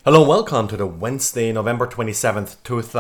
Hello and welcome to the Wednesday, November 27th,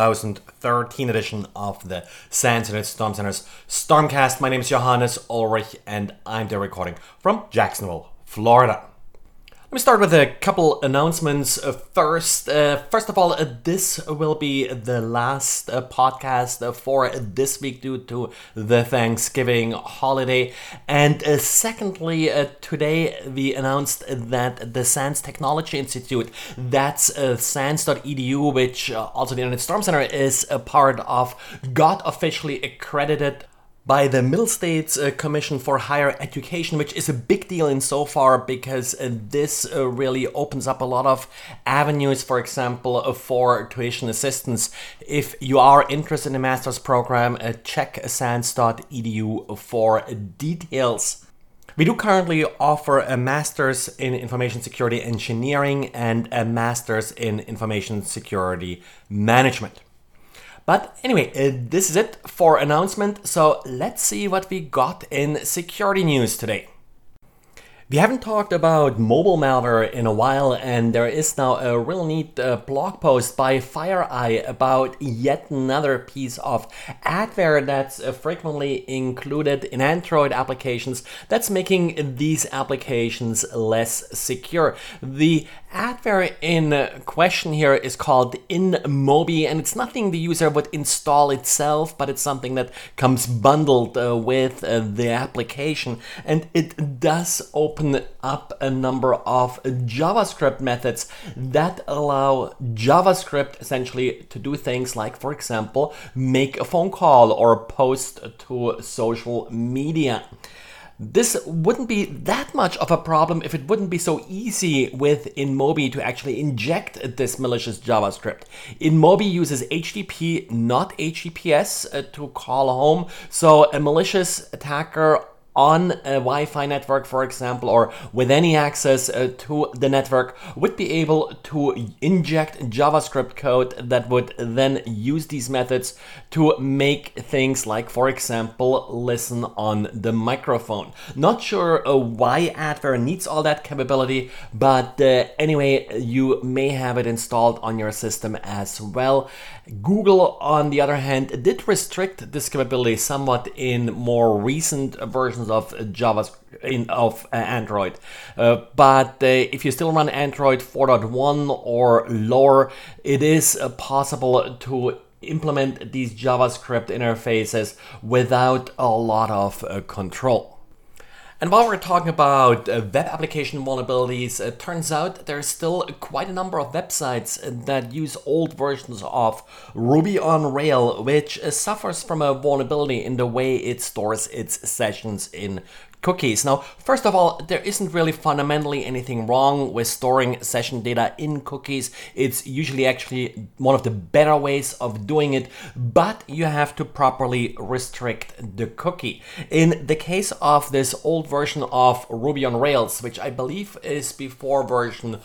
2013 edition of the SANS Internet Storm Center's Stormcast. My name is Johannes Ulrich and I'm there recording from Jacksonville, Florida. Let me start with a couple announcements. First of all, this will be the last podcast for this week due to the Thanksgiving holiday. And secondly, today we announced that the SANS Technology Institute, that's sans.edu, which also the Internet Storm Center is a part of, got officially accredited by the Middle States Commission for Higher Education, which is a big deal insofar because this really opens up a lot of avenues, for example, for tuition assistance. If you are interested in a master's program, check sans.edu for details. We do currently offer a master's in information security engineering and a master's in information security management. But anyway, this is it for announcement, so let's see what we got in security news today. We haven't talked about mobile malware in a while, and there is now a real neat blog post by FireEye about yet another piece of adware that's frequently included in Android applications that's making these applications less secure. The adware in question here is called InMobi, and it's nothing the user would install itself, but it's something that comes bundled with the application, and it does open up a number of JavaScript methods that allow JavaScript essentially to do things like, for example, make a phone call or post to social media. This wouldn't be that much of a problem if it wouldn't be so easy with InMobi to actually inject this malicious JavaScript. InMobi uses HTTP, not HTTPS, to call home, so a malicious attacker on a Wi-Fi network, for example, or with any access to the network would be able to inject JavaScript code that would then use these methods to make things like, for example, listen on the microphone. Not sure why adware needs all that capability, but anyway, you may have it installed on your system as well. Google, on the other hand, did restrict this capability somewhat in more recent versions of Android. But if you still run Android 4.1 or lower, it is possible to implement these JavaScript interfaces without a lot of control. And while we're talking about web application vulnerabilities, it turns out there's still quite a number of websites that use old versions of Ruby on Rails, which suffers from a vulnerability in the way it stores its sessions in cookies. Now, first of all, there isn't really fundamentally anything wrong with storing session data in cookies. It's usually actually one of the better ways of doing it, but you have to properly restrict the cookie. In the case of this old version of Ruby on Rails, which I believe is before version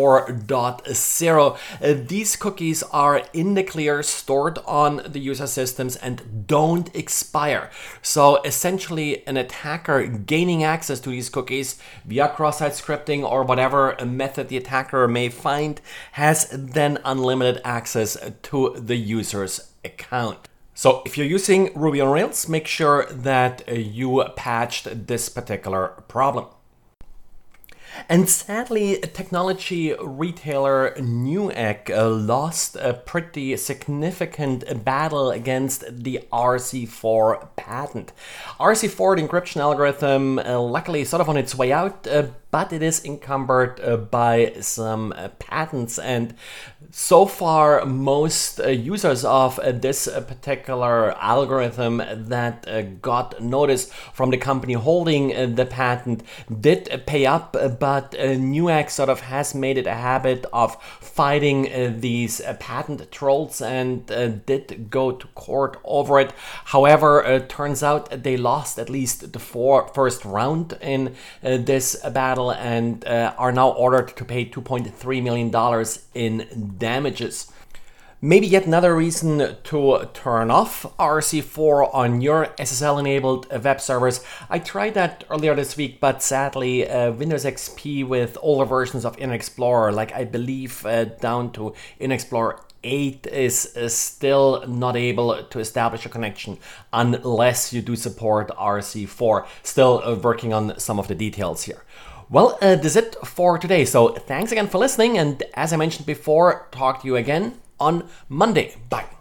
4.0. These cookies are in the clear, stored on the user systems, and don't expire. So essentially, an attacker gaining access to these cookies via cross-site scripting or whatever method the attacker may find has then unlimited access to the user's account. So if you're using Ruby on Rails, make sure that you patched this particular problem. And sadly, technology retailer Newegg lost a pretty significant battle against the RC4 patent. RC4, the encryption algorithm, luckily sort of on its way out, but it is encumbered by some patents, and so far most users of this particular algorithm that got notice from the company holding the patent did pay up, but Newegg sort of has made it a habit of fighting these patent trolls and did go to court over it. However, it turns out they lost at least the first round in this battle and are now ordered to pay $2.3 million in damages. Maybe yet another reason to turn off RC4 on your SSL-enabled web servers. I tried that earlier this week, but sadly Windows XP with older versions of Internet Explorer, like I believe down to Internet Explorer 8, is still not able to establish a connection unless you do support RC4. Still working on some of the details here. Well, that's it for today. So thanks again for listening, and as I mentioned before, talk to you again on Monday. Bye.